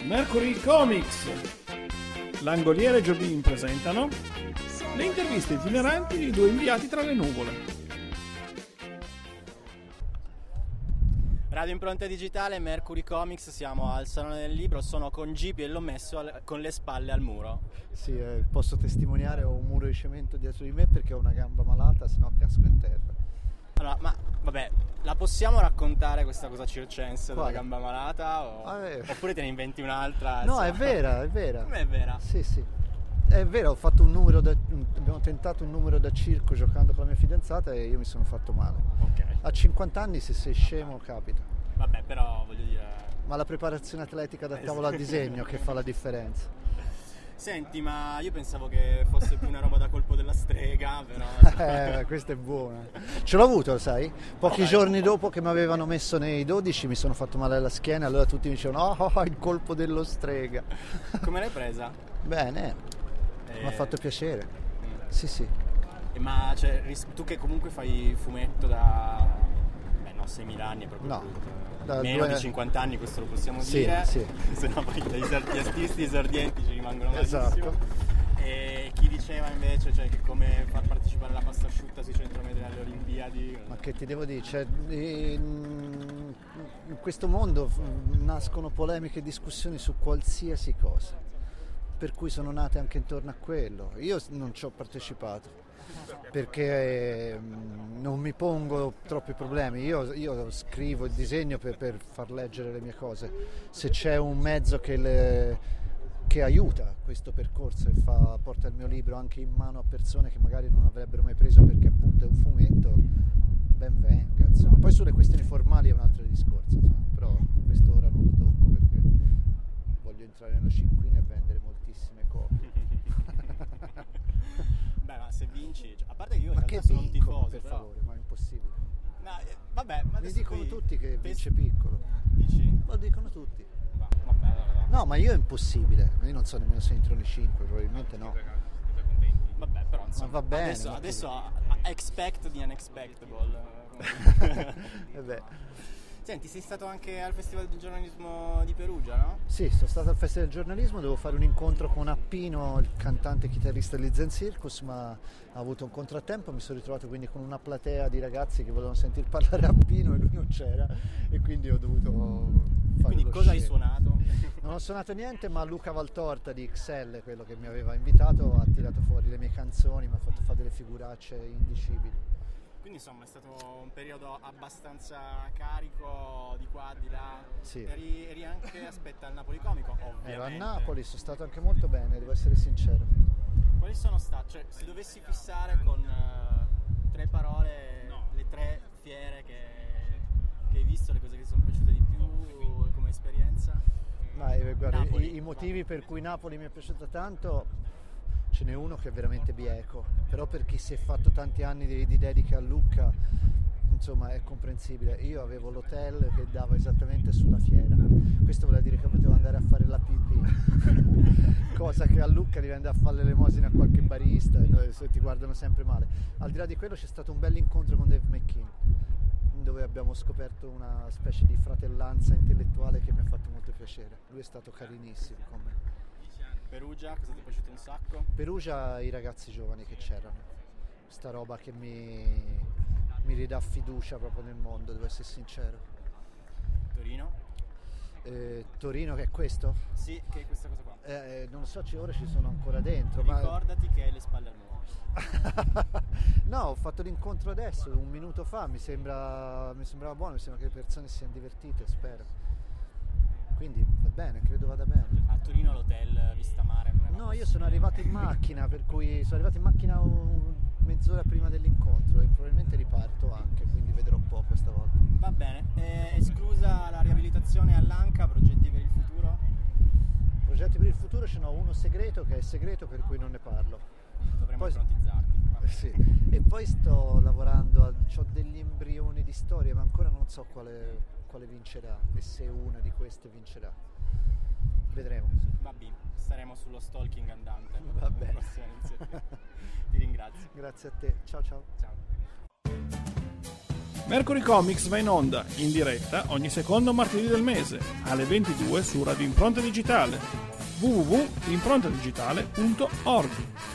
Mercury Comics, Langoliere e Jobim presentano le interviste itineranti di due inviati tra le nuvole. Radio Impronta Digitale, Mercury Comics, siamo al Salone del Libro, sono con Gipi e l'ho messo con le spalle al muro. Sì, posso testimoniare, ho un muro di cemento dietro di me perché ho una gamba malata, sennò casco in terra. Allora, ma vabbè, la possiamo raccontare questa cosa circense della gamba malata? Oppure te ne inventi un'altra? No, è vera, è vera. Come è vera? Sì, sì. È vero, ho fatto abbiamo tentato un numero da circo giocando con la mia fidanzata e io mi sono fatto male. Ok. A 50 anni se sei scemo capita. Vabbè, però voglio dire... Ma la preparazione atletica da tavola a disegno che fa la differenza. Senti, ma io pensavo che fosse più una roba da colpo della strega, però... Questa è buona. Ce l'ho avuto, sai? Pochi giorni dopo che mi avevano messo nei 12 mi sono fatto male alla schiena, allora tutti mi dicevano oh, il colpo dello strega. Come l'hai presa? Bene, mi ha fatto piacere. Sì, sì. Ma cioè, tu che comunque fai fumetto da... Beh, no, 6.000 anni è proprio no, brutto. Meno di 50 anni, questo lo possiamo dire. Sì. Se no poi gli artisti esordienti ci rimangono malissimo. Esatto. E chi diceva invece che come far partecipare la pasta asciutta sui centromedri alle Olimpiadi? Ma che ti devo dire? Cioè, in questo mondo nascono polemiche e discussioni su qualsiasi cosa, per cui sono nate anche intorno a quello. Io non ci ho partecipato perché non mi pongo troppi problemi. Io scrivo e disegno per far leggere le mie cose. Se c'è un mezzo che aiuta questo percorso e porta il mio libro anche in mano a persone che magari non avrebbero mai preso perché appunto è un fumetto, ben venga, insomma. Poi sulle questioni formali è un altro discorso, insomma, però quest'ora non lo tocco perché voglio entrare nella cinquina e vendere moltissime copie. Beh, ma se vinci, a parte che io in ma realtà che sono un tifoso, per però... favore, ma è impossibile. No, vabbè, ma mi dicono tutti che vince piccolo. Dici? Lo dicono tutti. Vabbè. No, ma io è impossibile, io non so nemmeno se entro nei 5, probabilmente no. Vabbè, però insomma, ma va bene, adesso expect the unexpectable. Senti, sei stato anche al Festival del Giornalismo di Perugia, no? Sì, sono stato al Festival del Giornalismo, devo fare un incontro con Appino, il cantante e chitarrista degli Zen Circus, ma ha avuto un contrattempo, mi sono ritrovato quindi con una platea di ragazzi che volevano sentir parlare Appino e lui non c'era e quindi ho dovuto fare Quindi cosa hai suonato? Non ho suonato niente, ma Luca Valtorta di XL, quello che mi aveva invitato, ha tirato fuori le mie canzoni, mi ha fatto fare delle figuracce indicibili. Quindi insomma è stato un periodo abbastanza carico di qua, di là. Sì. Eri anche, al Napoli Comico, ovviamente. Ero a Napoli, sono stato anche molto bene, devo essere sincero. Quali sono state, cioè se dovessi fissare con 3 parole le 3 fiere che hai visto, le cose che ti sono piaciute di più come esperienza? Guarda, i motivi per cui Napoli mi è piaciuta tanto... Ce n'è uno che è veramente bieco, però per chi si è fatto tanti anni di dediche a Lucca, insomma, è comprensibile. Io avevo l'hotel che dava esattamente sulla fiera, questo voleva dire che potevo andare a fare la pipì, cosa che a Lucca devi andare a fare l'elemosina a qualche barista e ti guardano sempre male. Al di là di quello c'è stato un bel incontro con Dave McKean, dove abbiamo scoperto una specie di fratellanza intellettuale che mi ha fatto molto piacere. Lui è stato carinissimo con me. Perugia, cosa ti è piaciuto un sacco? Perugia, i ragazzi giovani che c'erano, sta roba che mi ridà fiducia proprio nel mondo, devo essere sincero. Torino? Torino che è questo? Sì, che è questa cosa qua. Non lo so, ora ci sono ancora dentro. Ricordati che hai le spalle al muro. No, ho fatto l'incontro adesso, un minuto fa, mi sembrava buono, mi sembra che le persone si siano divertite, spero. Quindi va bene, credo vada bene. A Torino l'hotel Vista Mare? No, io sono arrivato in macchina, per cui sono arrivato in macchina mezz'ora prima dell'incontro e probabilmente riparto anche, quindi vedrò poco stavolta. Va bene, esclusa la riabilitazione all'Anca, progetti per il futuro? Progetti per il futuro ce n'ho uno segreto che è segreto per cui non ne parlo. Dovremmo ipnotizzarti. Sì, e poi sto lavorando, ho degli embrioni di storie ma ancora non so quale vincerà e se una di queste vincerà. Vedremo. Vabbè, staremo sullo stalking andante. Va bene. Ti ringrazio. Grazie a te. Ciao ciao. Ciao. Mercury Comics va in onda, in diretta, ogni secondo martedì del mese, alle 22 su Radio Impronta Digitale, www.improntadigitale.org.